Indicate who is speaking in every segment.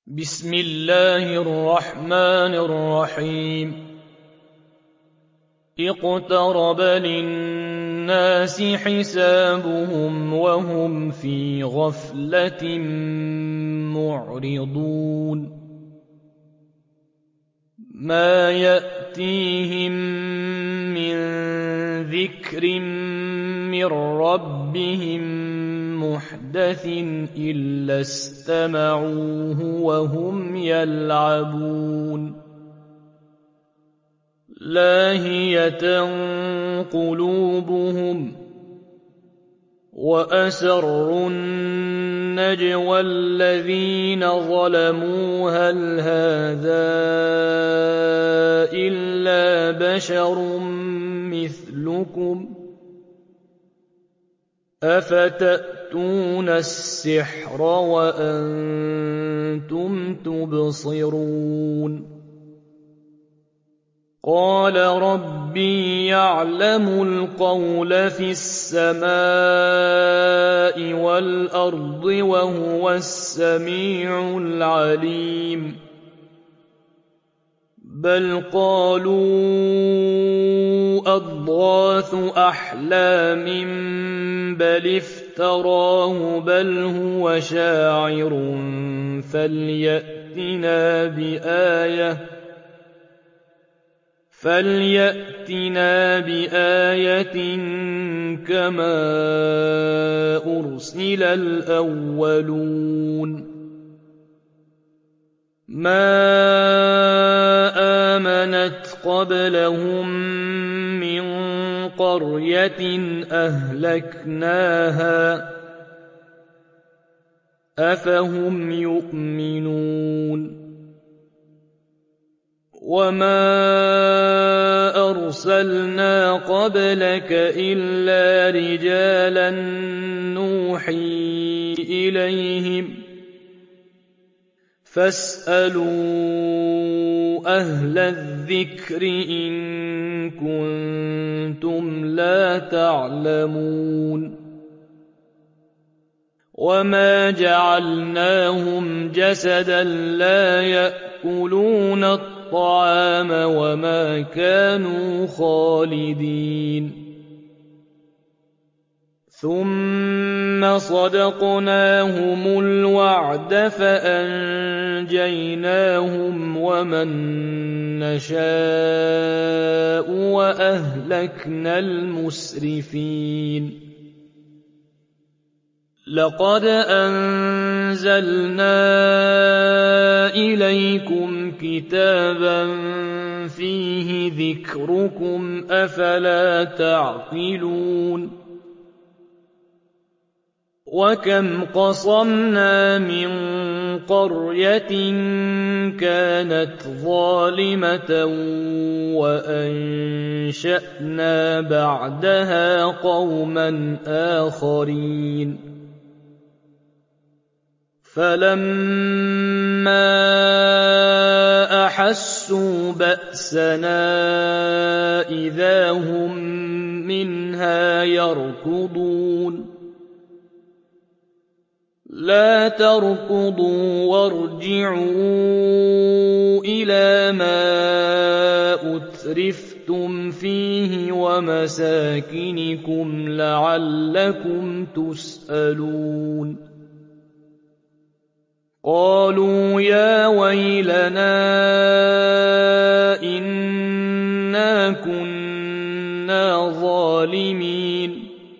Speaker 1: بسم الله الرحمن الرحيم اقترب للناس حسابهم وهم في غفلة معرضون ما يأتيهم من ذكر من ربهم محدث إلا استمعوه وهم يلعبون لاهية قلوبهم وأسروا النجوى الذين ظلموا هل هذا إلا بشر مثلكم أفتأتون السحر وأنتم تبصرون قال ربي يعلم القول في السماء والأرض وهو السميع العليم بل قالوا أضغاث أحلام بل افتراه بل هو شاعر فليأتنا بآية كما أرسل الأولون ما آمنت قبلهم من قرية أهلكناها أفهم يؤمنون وما أرسلنا قبلك إلا رجالا نوحي إليهم فاسألوا أهل الذكر إن كنتم لا تعلمون وما جعلناهم جسدا لا يأكلون الطعام وما كانوا خالدين ثم صدقناهم الوعد فأنجيناهم ومن نشاء وأهلكنا المسرفين لقد أنزلنا إليكم كتابا فيه ذكركم أفلا تعقلون وكم قصمنا من قرية كانت ظالمة وأنشأنا بعدها قوما آخرين فلما أحسوا بأسنا إذا هم منها يركضون لا تركضوا وارجعوا إلى ما أترفتم فيه ومساكنكم لعلكم تسألون قالوا يا ويلنا إنا كنا ظالمين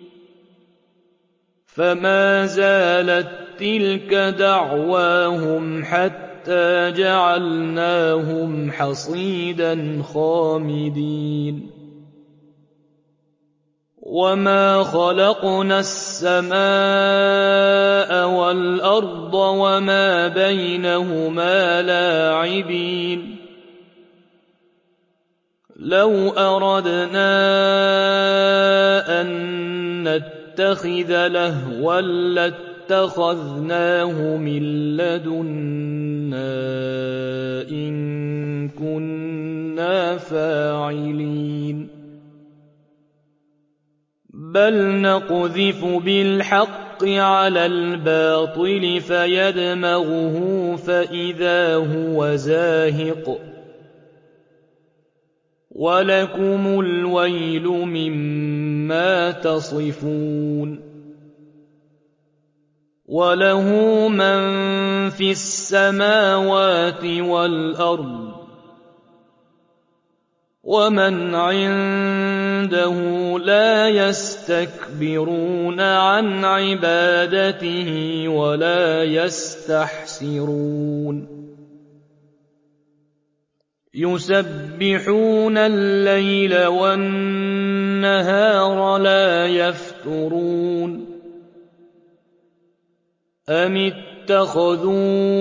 Speaker 1: فما زالت تلك دعواهم حتى جعلناهم حصيدا خامدين وما خلقنا السماء والأرض وما بينهما لاعبين لو أردنا أن نتخذ لهوا لاتخذناه من لدنا إن كنا فاعلين بل نقذف بالحق الْحَقِّ عَلَى الْبَاطِلِ فَيَدْمَغُهُ فَإِذَا هُوَ زَاهِقٌ وَلَكُمُ الْوَيْلُ مِمَّا تَصِفُونَ وَلَهُ مَن فِي السَّمَاوَاتِ وَالْأَرْضِ وَمَنْ عِندَهُ لَا يَسْتَكْبِرُونَ عَنْ عِبَادَتِهِ وَلَا يَسْتَحْسِرُونَ يُسَبِّحُونَ اللَّيْلَ وَالنَّهَارَ لَا يَفْتُرُونَ أَمِ اتَّخَذُوا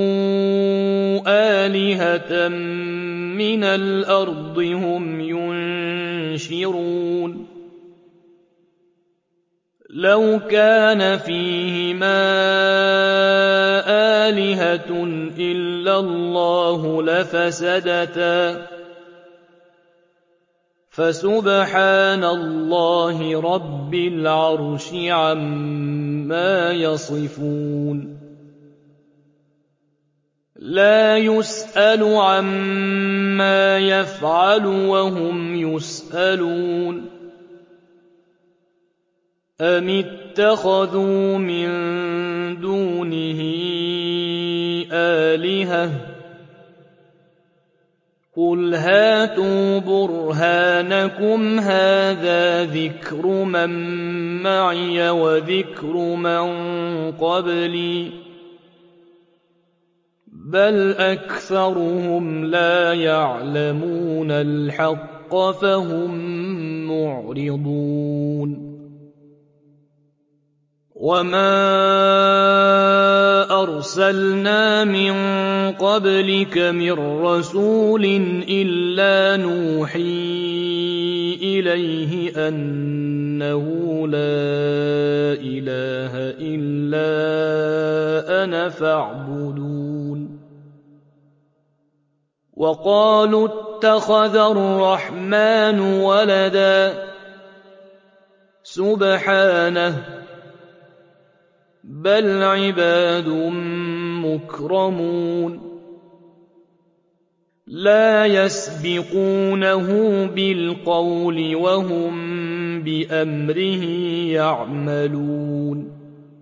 Speaker 1: آلِهَةً مِّنَ الْأَرْضِ هُمْ يُنشِرُونَ لَوْ كَانَ فِيهِمَا آلِهَةٌ إِلَّا اللَّهُ لَفَسَدَتَا فَسُبْحَانَ اللَّهِ رَبِّ الْعَرْشِ عَمَّا يَصِفُونَ لَا يُسْأَلُ عَمَّا يَفْعَلُ وَهُمْ يُسْأَلُونَ أَمِ اتَّخَذُوا مِن دُونِهِ آلِهَةً قُلْ هَاتُوا بُرْهَانَكُمْ هَٰذَا ذِكْرُ مَن مَّعِيَ وَذِكْرُ مَن قَبْلِي ۗ بَلْ أَكْثَرُهُمْ لَا يَعْلَمُونَ الْحَقَّ فَهُم مُّعْرِضُونَ وَمَا أَرْسَلْنَا مِن قَبْلِكَ مِن رَّسُولٍ إِلَّا نُوحِي إِلَيْهِ أَنَّهُ لَا إِلَٰهَ إِلَّا أَنَا فَاعْبُدُونِ وَقَالُوا اتَّخَذَ الرَّحْمَٰنُ وَلَدًا سُبْحَانَهُ بَلْ عِبَادٌ مُّكْرَمُونَ لَا يَسْبِقُونَهُ بِالْقَوْلِ وَهُم بِأَمْرِهِ يَعْمَلُونَ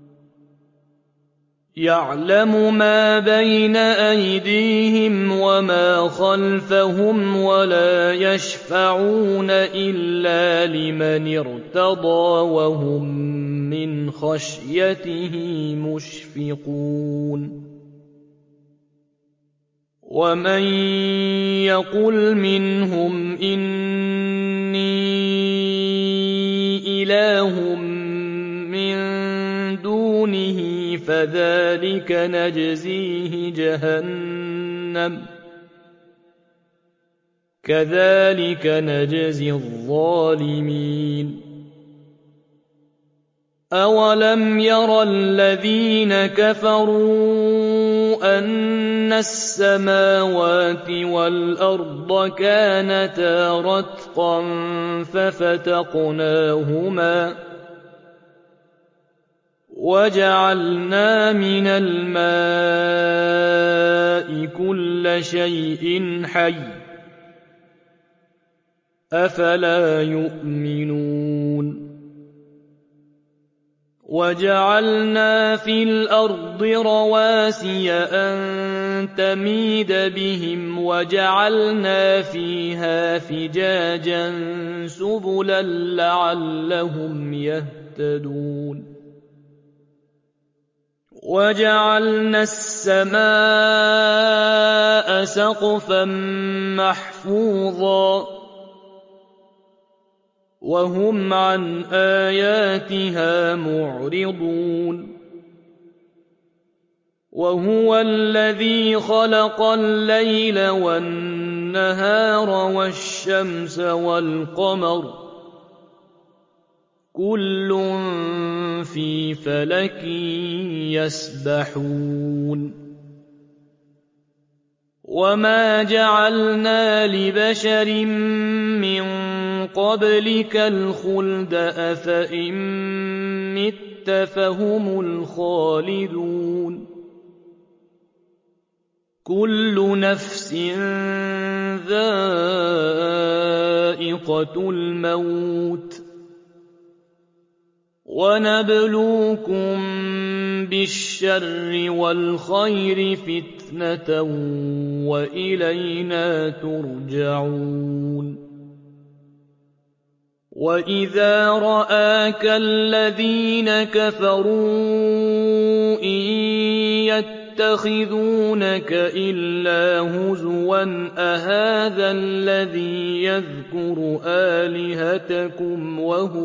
Speaker 1: يَعْلَمُ مَا بَيْنَ أَيْدِيهِمْ وَمَا خَلْفَهُمْ وَلَا يَشْفَعُونَ إِلَّا لِمَنِ ارْتَضَىٰ وَهُم مِّنْ خَشْيَتِهِ مُشْفِقُونَ وَمَن يَقُلْ مِنْهُمْ إِنِّي إِلَٰهٌ مِّن دُونِهِ فَذَٰلِكَ نَجْزِيهِ جَهَنَّمَ ۚ كَذَٰلِكَ نَجْزِي الظَّالِمِينَ أَوَلَمْ يَرَ الَّذِينَ كَفَرُوا أَنَّ السَّمَاوَاتِ وَالْأَرْضَ كَانَتَا رَتْقًا فَفَتَقْنَاهُمَا وَجَعَلْنَا مِنَ الْمَاءِ كُلَّ شَيْءٍ حَيٍّ ۖ أَفَلَا يُؤْمِنُونَ وَجَعَلْنَا فِي الْأَرْضِ رَوَاسِيَ أَن تَمِيدَ بِهِمْ وَجَعَلْنَا فِيهَا فِجَاجًا سُبُلًا لَّعَلَّهُمْ يَهْتَدُونَ وَجَعَلْنَا السَّمَاءَ سَقْفًا مَّحْفُوظًا وَهُمْ عَنْ آيَاتِهَا مُعْرِضُونَ وَهُوَ الَّذِي خَلَقَ اللَّيْلَ وَالنَّهَارَ وَالشَّمْسَ وَالْقَمَرَ ۖ كُلٌّ فِي فَلَكٍ يَسْبَحُونَ وَمَا جَعَلْنَا لِبَشَرٍ مِّن قَبْلِكَ الْخُلْدَ ۖ أَفَإِن مِّتَّ فَهُمُ الْخَالِدُونَ كُلُّ نَفْسٍ ذَائِقَةُ الْمَوْتِ ۖ وَنَبْلُوكُم بِالشَّرِّ وَالْخَيْرِ فِتْنَةً ۖ وَإِلَيْنَا تُرْجَعُونَ وَإِذَا رَآكَ الَّذِينَ كَفَرُوا إِن يَتَّخِذُونَكَ إِلَّا هُزُوًا أَهَٰذَا الَّذِي يَذْكُرُ آلِهَتَكُمْ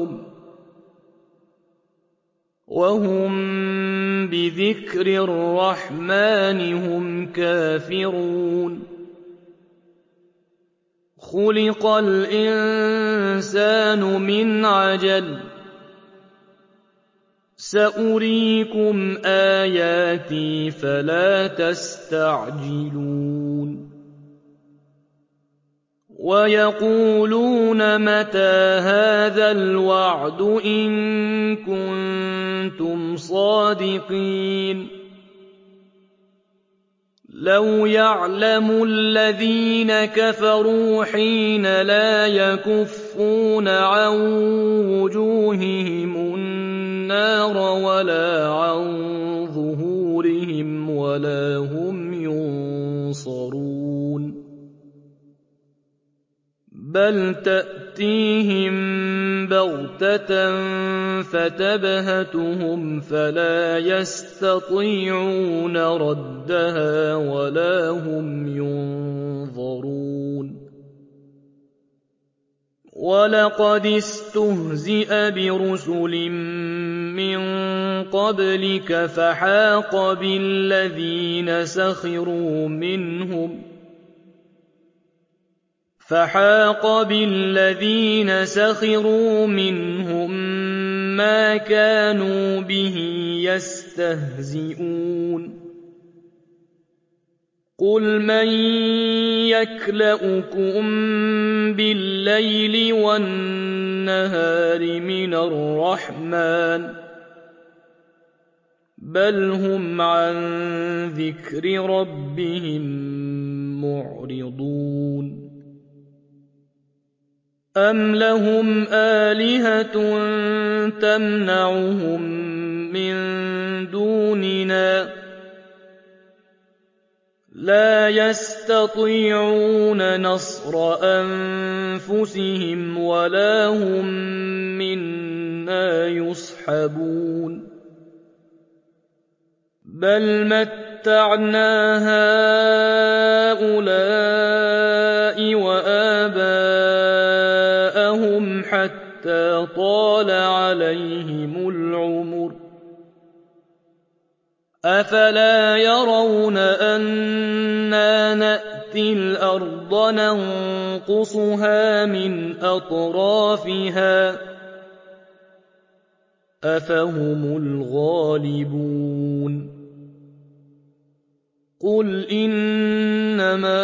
Speaker 1: وَهُم بِذِكْرِ الرَّحْمَٰنِ هُمْ كَافِرُونَ خُلِقَ الْإِنسَانُ مِنْ عَجَلٍ ۚ سَأُرِيكُمْ آيَاتِي فَلَا تَسْتَعْجِلُونِ وَيَقُولُونَ مَتَىٰ هَٰذَا الْوَعْدُ إِن كُنتُمْ صَادِقِينَ لَوْ يَعْلَمُ الَّذِينَ كَفَرُوا حِينَ لَا يَكُفُّونَ عَن وُجُوهِهِمُ النَّارَ وَلَا عَن ظُهُورِهِمْ وَلَا هُمْ يُنصَرُونَ بَلْ تَأْتِيهِم بَغْتَةً فَتَبْهَتُهُمْ فَلَا يَسْتَطِيعُونَ رَدَّهَا وَلَا هُمْ يُنظَرُونَ وَلَقَدِ اسْتُهْزِئَ بِرُسُلٍ مِّن قَبْلِكَ فَحَاقَ بِالَّذِينَ سَخِرُوا مِنْهُم مَّا كَانُوا بِهِ يَسْتَهْزِئُونَ قُلْ مَن يَكْلَؤُكُم بِاللَّيْلِ وَالنَّهَارِ مِنَ الرَّحْمَٰنِ ۗ بَلْ هُمْ عَن ذِكْرِ رَبِّهِم مُّعْرِضُونَ أَمْ لَهُمْ آلِهَةٌ تَمْنَعُهُم مِّن دُونِنَا ۚ لَا يَسْتَطِيعُونَ نَصْرَ أَنفُسِهِمْ وَلَا هُم مِّنَّا يُصْحَبُونَ بَلْ مَتَّعْنَا هَٰؤُلَاءِ وَآبَاءَهُمْ حَتَّىٰ طَالَ عَلَيْهِمُ الْعُمُرُ ۗ أَفَلَا يَرَوْنَ أَنَّا نَأْتِي الْأَرْضَ نَنقُصُهَا مِنْ أَطْرَافِهَا ۚ أَفَهُمُ الْغَالِبُونَ قُلْ إِنَّمَا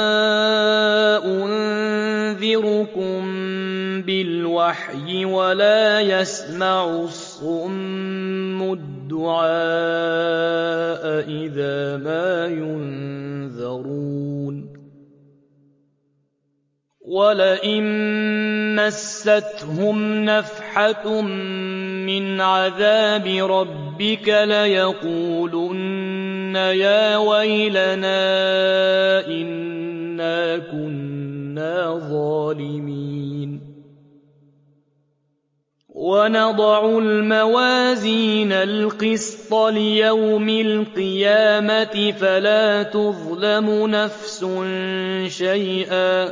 Speaker 1: أُنذِرُكُم بِالْوَحْيِ ۚ وَلَا يَسْمَعُ الصُّمُّ الدُّعَاءَ إِذَا مَا يُنذَرُونَ وَلَئِن مَّسَّتْهُمْ نَفْحَةٌ مِّنْ عَذَابِ رَبِّكَ لَيَقُولُنَّ يَا وَيْلَنَا إِنَّا كُنَّا ظَالِمِينَ وَنَضَعُ الْمَوَازِينَ الْقِسْطَ لِيَوْمِ الْقِيَامَةِ فَلَا تُظْلَمُ نَفْسٌ شَيْئًا ۖ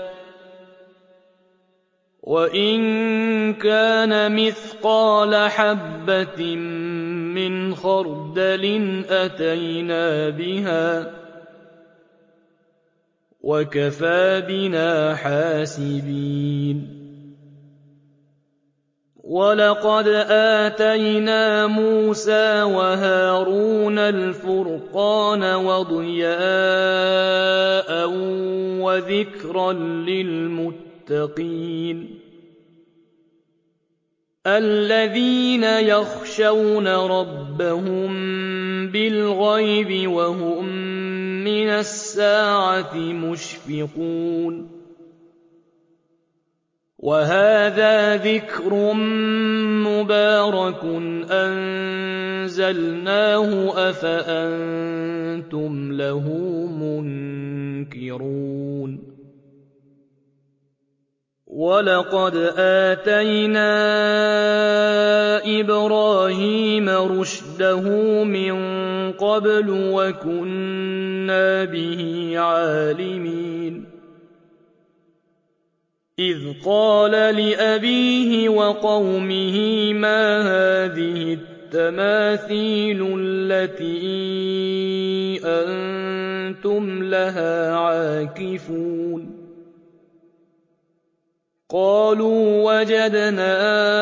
Speaker 1: وَإِن كَانَ مِثْقَالَ حَبَّةٍ مِّنْ خَرْدَلٍ أَتَيْنَا بِهَا ۗ وَكَفَىٰ بِنَا حَاسِبِينَ وَلَقَدْ آتَيْنَا مُوسَىٰ وَهَارُونَ الْفُرْقَانَ وَضِيَاءً وَذِكْرًا لِّلْمُتَّقِينَ الَّذِينَ يَخْشَوْنَ رَبَّهُم بِالْغَيْبِ وَهُم مِّنَ السَّاعَةِ مُشْفِقُونَ وَهَٰذَا ذِكْرٌ مُّبَارَكٌ أَنزَلْنَاهُ أَفَأَنتُمْ لَهُ مُنكِرُونَ وَلَقَدْ آتَيْنَا إِبْرَاهِيمَ رُشْدَهُ مِن قَبْلُ وَكُنَّا بِهِ عَالِمِينَ إِذْ قَالَ لِأَبِيهِ وَقَوْمِهِ مَا هَٰذِهِ التَّمَاثِيلُ الَّتِي أَنتُمْ لَهَا عَاكِفُونَ قَالُوا وَجَدْنَا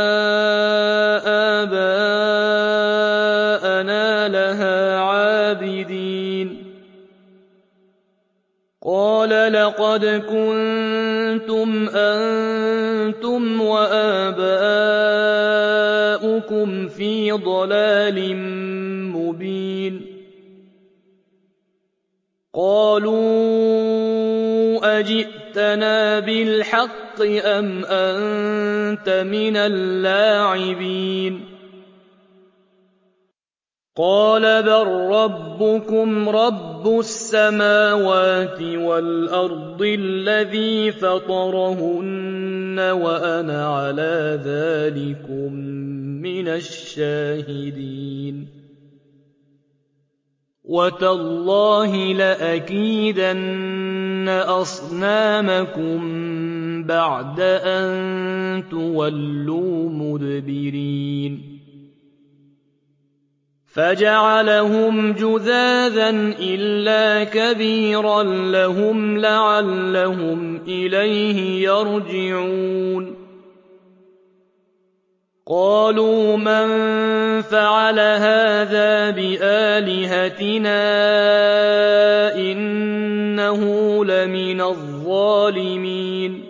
Speaker 1: آبَاءَنَا لَهَا عَابِدِينَ قَالَ لَقَدْ كُنتُمْ أَنتُمْ وَآبَاؤُكُمْ فِي ضَلَالٍ مُّبِينٍ قَالُوا أَجِئْتَنَا بِالْحَقِّ أَمْ أَنتَ مِنَ اللاعبين قَالَ بَل رَّبُّكُمْ رَبُّ السَّمَاوَاتِ وَالْأَرْضِ الَّذِي فَطَرَهُنَّ وَأَنَا عَلَىٰ ذَٰلِكُم مِّنَ الشَّاهِدِينَ وَتَاللَّهِ لَأَكِيدَنَّ أَصْنَامَكُم بَعْدَ أَن تُوَلُّوا مُدْبِرِينَ فَجَعَلَهُمْ جُذَاذًا إِلَّا كَبِيرًا لَّهُمْ لَعَلَّهُمْ إِلَيْهِ يَرْجِعُونَ قَالُوا مَن فَعَلَ هَٰذَا بِآلِهَتِنَا إِنَّهُ لَمِنَ الظَّالِمِينَ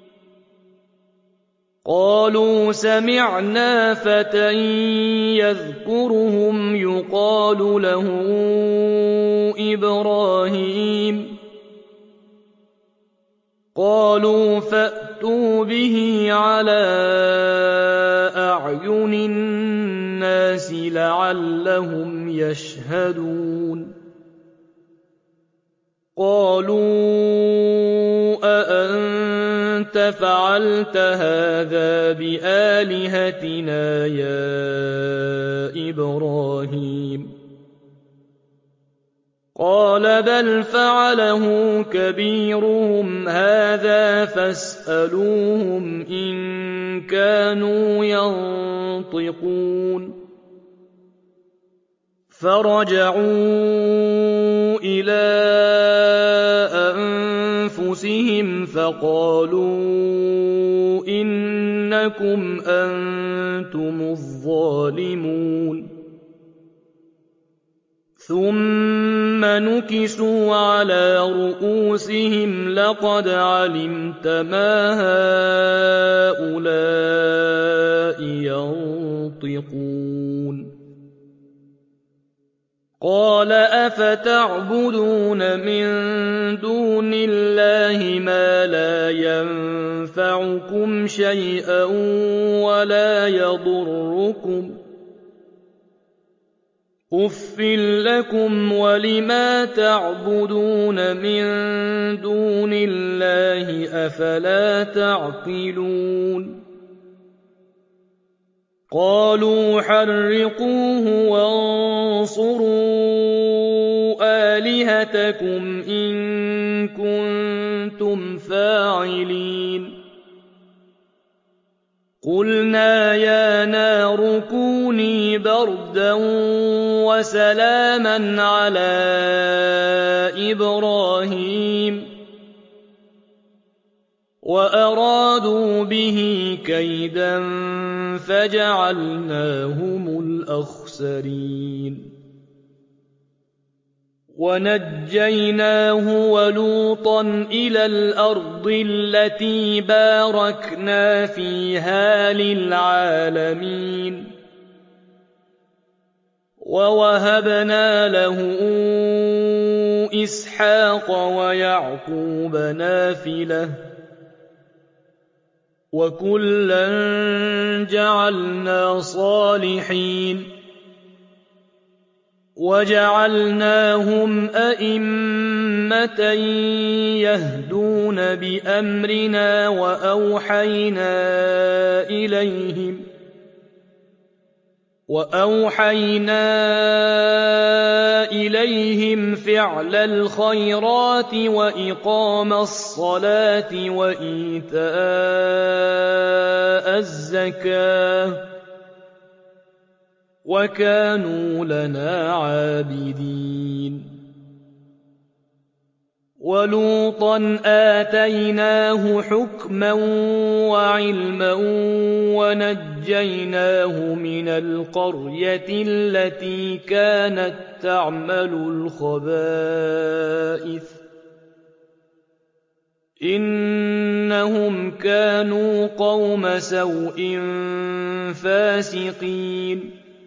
Speaker 1: قَالُوا سَمِعْنَا فَتًى يَذْكُرُهُمْ يُقَالُ لَهُ إِبْرَاهِيمُ قَالُوا فَأْتُوا بِهِ عَلَىٰ أَعْيُنِ النَّاسِ لَعَلَّهُمْ يَشْهَدُونَ قَالُوا أَأَنتَ فَعَلْتَ هَٰذَا بِآلِهَتِنَا يَا إِبْرَاهِيمُ قَالَ بَلْ فَعَلَهُ كَبِيرُهُمْ هَٰذَا فَاسْأَلُوهُمْ إِن كَانُوا يَنطِقُونَ فَرَجَعُوا إِلَىٰ أَنفُسِهِمْ فَقَالُوا إِنَّكُمْ أَنتُمُ الظَّالِمُونَ ثُمَّ نُكِسُوا عَلَىٰ رُءُوسِهِمْ لَقَدْ عَلِمْتَ مَا هَٰؤُلَاءِ يَنطِقُونَ قَالَ أَفَتَعْبُدُونَ مِن دُونِ اللَّهِ مَا لَا يَنفَعُكُمْ شَيْئًا وَلَا يَضُرُّكُمْ ۖ أُفٍّ لَّكُمْ وَلِمَا تَعْبُدُونَ مِن دُونِ اللَّهِ ۖ أَفَلَا تَعْقِلُونَ قَالُوا حَرِّقُوهُ وَانصُرُوا آلِهَتَكُمْ إِن كُنتُمْ فَاعِلِينَ قُلْنَا يَا نَارُ كُونِي بَرْدًا وَسَلَامًا عَلَىٰ إِبْرَاهِيمَ وَأَرَادُوا بِهِ كَيْدًا فجعلناهم الأخسرين ونجيناه ولوطا إلى الأرض التي باركنا فيها للعالمين ووهبنا له إسحاق ويعقوب نافلة وكلا جعلنا صالحين وجعلناهم أئمة يهدون بأمرنا وأوحينا إليهم فعل الخيرات وإقام الصلاة وإيتاء الزكاة وكانوا لنا عابدين ولوطا آتيناه حكما وعلما ونجيناه من القرية التي كانت تعمل الخبائث إنهم كانوا قوم سوء فاسقين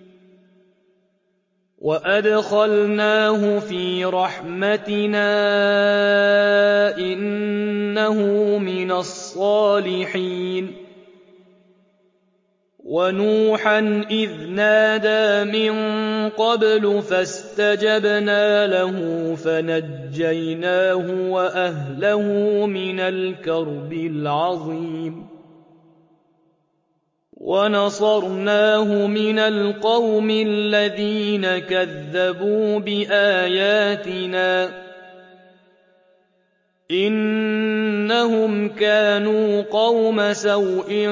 Speaker 1: وأدخلناه في رحمتنا إنه من الصالحين ونوحا إذ نادى من قبل فاستجبنا له فنجيناه وأهله من الكرب العظيم ونصرناه من القوم الذين كذبوا بآياتنا إنهم كانوا قوم سوء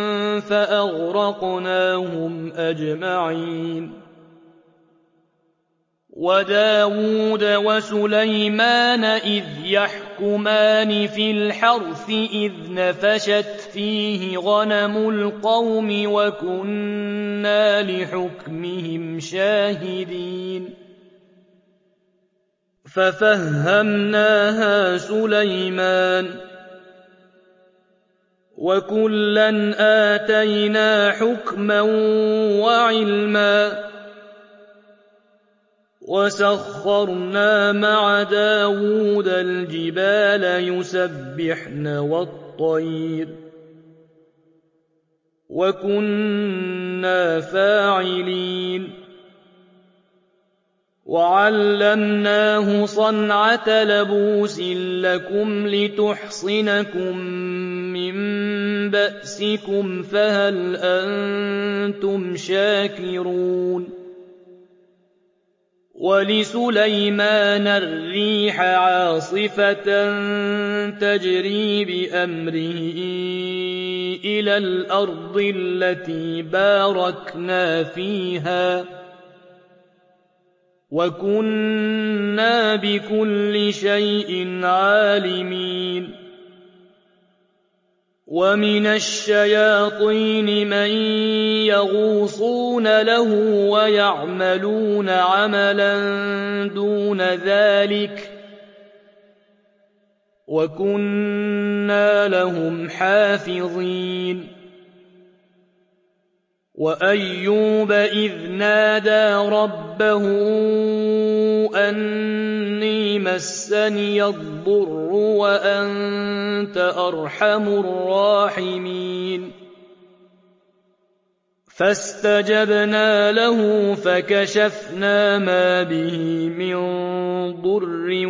Speaker 1: فأغرقناهم أجمعين وداود وسليمان إذ يحكمان في الحرث إذ نفشت فيه غنم القوم وكنا لحكمهم شاهدين ففهمناها سليمان وكلا آتينا حكما وعلما وسخرنا مع داود الجبال يسبحن والطير وكنا فاعلين وعلمناه صنعة لبوس لكم لتحصنكم من بأسكم فهل أنتم شاكرون ولسليمان الريح عاصفة تجري بأمره إلى الأرض التي باركنا فيها وكنا بكل شيء عالمين ومن الشياطين من يغوصون له ويعملون عملا دون ذلك وكنا لهم حافظين وأيوب إذ نادى ربه أني مسني الضر وأنت أرحم الراحمين فاستجبنا له فكشفنا ما به من ضر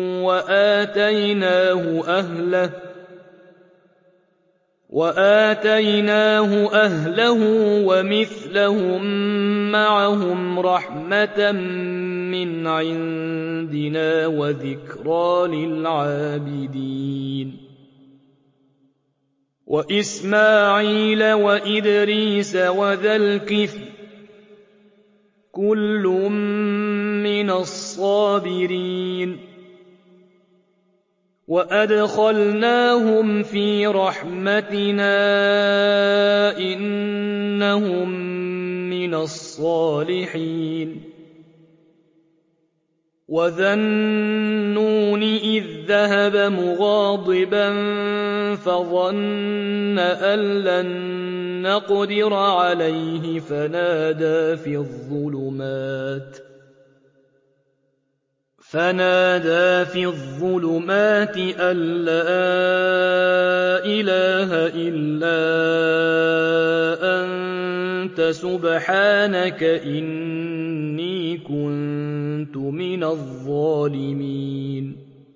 Speaker 1: وآتيناه أهله ومثلهم معهم رحمة من عندنا وذكرى للعابدين وإسماعيل وإدريس وذا الكفل كل من الصابرين وَأَدْخَلْنَاهُمْ فِي رَحْمَتِنَا ۖ إِنَّهُم مِّنَ الصَّالِحِينَ وَذَا النُّونِ إِذ ذَّهَبَ مُغَاضِبًا فَظَنَّ أَن لَّن نَّقْدِرَ عَلَيْهِ فَنَادَىٰ فِي الظُّلُمَاتِ أَن لَّا إِلَٰهَ إِلَّا أَنتَ سُبْحَانَكَ إِنِّي كُنتُ مِنَ الظَّالِمِينَ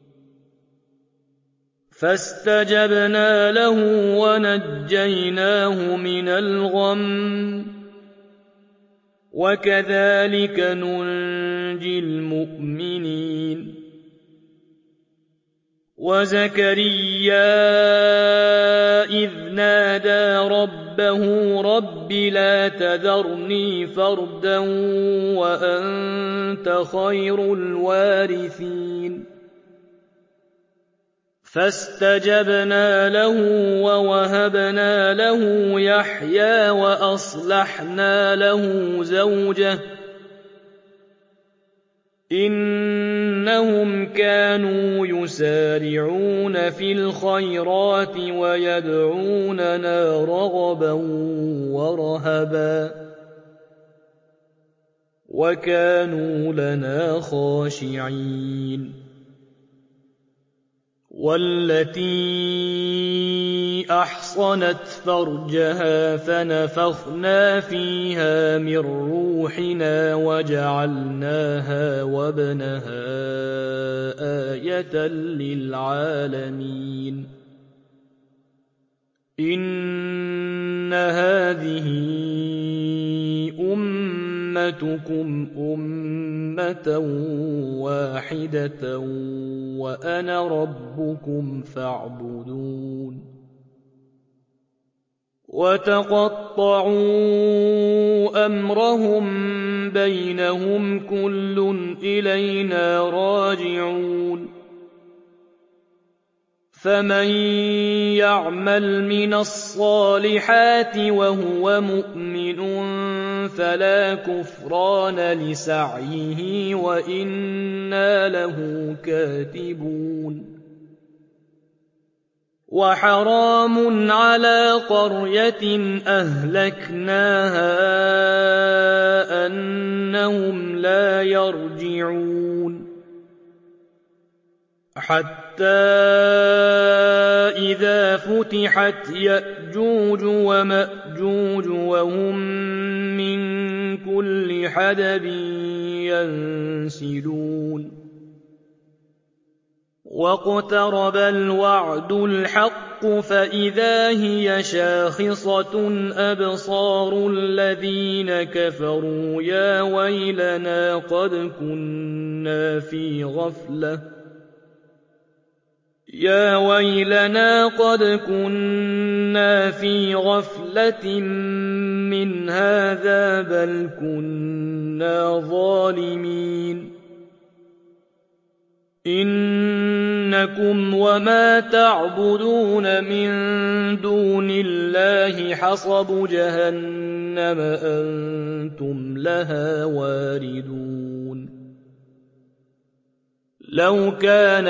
Speaker 1: فَاسْتَجَبْنَا لَهُ وَنَجَّيْنَاهُ مِنَ الْغَمِّ ۚ وَكَذَٰلِكَ نُنجِي الْمُؤْمِنِينَ وَزَكَرِيَّا إِذْ نَادَىٰ رَبَّهُ رَبِّ لَا تَذَرْنِي فَرْدًا وَأَنتَ خَيْرُ الْوَارِثِينَ فَاسْتَجَبْنَا لَهُ وَوَهَبْنَا لَهُ يَحْيَىٰ وَأَصْلَحْنَا لَهُ زَوْجَهُ ۚ إِنَّهُمْ كَانُوا يُسَارِعُونَ فِي الْخَيْرَاتِ وَيَدْعُونَنَا رَغَبًا وَرَهَبًا ۖ وَكَانُوا لَنَا خَاشِعِينَ وَالَّتِي أَحْصَنَتْ فَرْجَهَا فَنَفَخْنَا فِيهَا مِن رُّوحِنَا وَجَعَلْنَاهَا وَابْنَهَا آيَةً لِّلْعَالَمِينَ إِنَّ هَٰذِهِ أُمَّتُكُمْ أُمَّةً وَاحِدَةً وَأَنَا رَبُّكُمْ فَاعْبُدُونِ وَتَقَطَّعُوا أَمْرَهُم بَيْنَهُمْ ۖ كُلٌّ إِلَيْنَا رَاجِعُونَ فَمَن يَعْمَلْ مِنَ الصَّالِحَاتِ وَهُوَ مُؤْمِنٌ فَلَا كُفْرَانَ لِسَعْيِهِ وَإِنَّا لَهُ كَاتِبُونَ وَحَرَامٌ عَلَىٰ قَرْيَةٍ أَهْلَكْنَاهَا أَنَّهُمْ لَا يَرْجِعُونَ حَتَّىٰ إِذَا فُتِحَتْ يَأْجُوجُ وَمَأْجُوجُ وَهُم مِّن كُلِّ حَدَبٍ يَنسِلُونَ وَاقْتَرَبَ الْوَعْدُ الْحَقُّ فَإِذَا هِيَ شَاخِصَةٌ أَبْصَارُ الَّذِينَ كَفَرُوا يَا وَيْلَنَا قَدْ كُنَّا فِي غَفْلَةٍ مِّنْ هَٰذَا بَلْ كُنَّا ظَالِمِينَ إِنَّكُمْ وَمَا تَعْبُدُونَ مِن دُونِ اللَّهِ حَصَبُ جَهَنَّمَ أَنتُمْ لَهَا وَارِدُونَ لَوْ كَانَ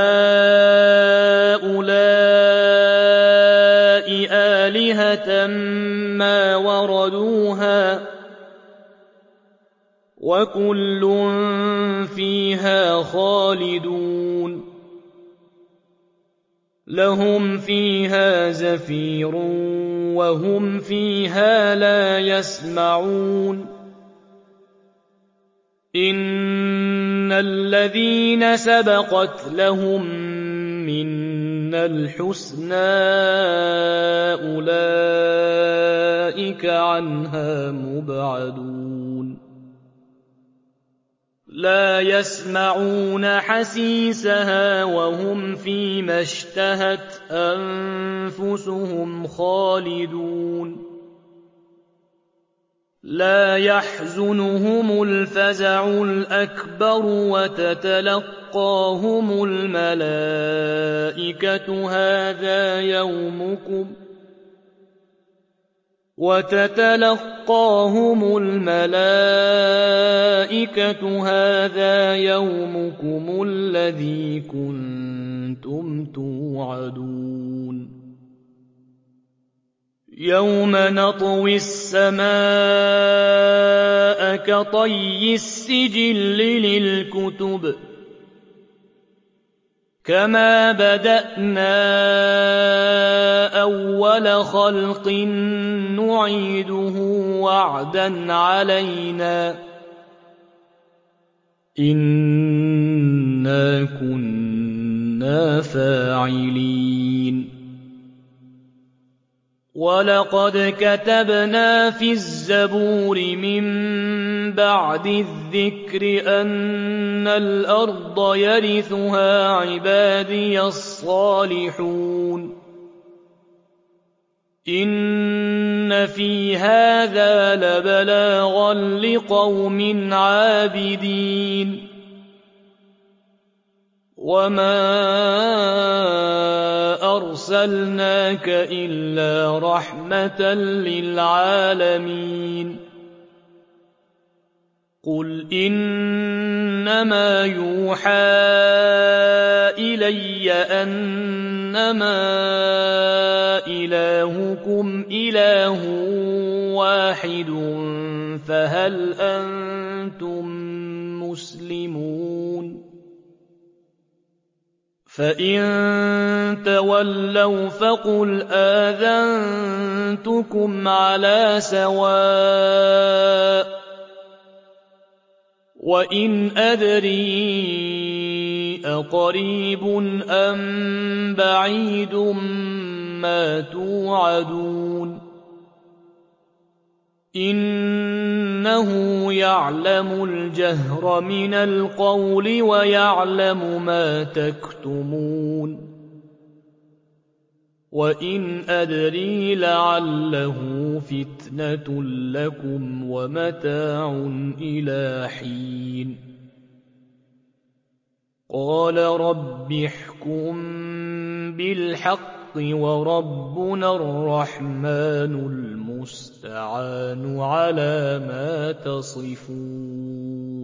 Speaker 1: هَٰؤُلَاءِ آلِهَةً مَّا وَرَدُوهَا ۖ وَكُلٌّ فِيهَا خَالِدُونَ لَهُمْ فِيهَا زَفِيرٌ وَهُمْ فِيهَا لَا يَسْمَعُونَ إِنَّ الَّذِينَ سَبَقَتْ لَهُم مِّنَّا الْحُسْنَىٰ أُولَٰئِكَ عَنْهَا مُبْعَدُونَ لَا يَسْمَعُونَ حَسِيسَهَا وَهُمْ فِيمَا اشْتَهَتْ أَنفُسُهُمْ خَالِدُونَ لَا يَحْزُنُهُمُ الْفَزَعُ الْأَكْبَرُ وَتَتَلَقَّاهُمُ الْمَلَائِكَةُ هَٰذَا يَوْمُكُمُ الَّذِي كُنتُمْ تُوعَدُونَ يَوْمَ نَطْوِي السَّمَاءَ كَطَيِّ السِّجِلِّ لِلْكُتُبِ كَمَا بَدَأْنَا أَوَّلَ خَلْقٍ نُّعِيدُهُ وَعْدًا عَلَيْنَا ۚ إِنَّا كُنَّا فَاعِلِينَ وَلَقَدْ كَتَبْنَا فِي الزَّبُورِ مِن بَعْدِ الذِّكْرِ أَنَّ الْأَرْضَ يَرِثُهَا عِبَادِيَ الصَّالِحُونَ إِنَّ فِي هَٰذَا لَبَلَاغًا لِّقَوْمٍ عَابِدِينَ وَمَا أَرْسَلْنَاكَ إِلَّا رَحْمَةً لِّلْعَالَمِينَ قُلْ إِنَّمَا يُوحَىٰ إِلَيَّ أَنَّمَا إِلَٰهُكُمْ إِلَٰهٌ وَاحِدٌ فَهَلْ أَنتُم مُّسْلِمُونَ فَإِن تَوَلَّوْا فَقُلْ آذَنتُكُمْ عَلَىٰ سَوَاءٍ ۖ وَإِنْ أَدْرِي أَقَرِيبٌ أَم بَعِيدٌ مَّا تُوعَدُونَ إِنَّهُ يَعْلَمُ الْجَهْرَ مِنَ الْقَوْلِ وَيَعْلَمُ مَا تَكْتُمُونَ وَإِنْ أَدْرِي لَعَلَّهُ فِتْنَةٌ لَّكُمْ وَمَتَاعٌ إِلَىٰ حِينٍ قَالَ رَبِّ احْكُم بِالْحَقِّ وَرَبُّنَا الرَّحْمَٰنُ الْمُسْتَعَانُ عَلَىٰ مَا تَصِفُونَ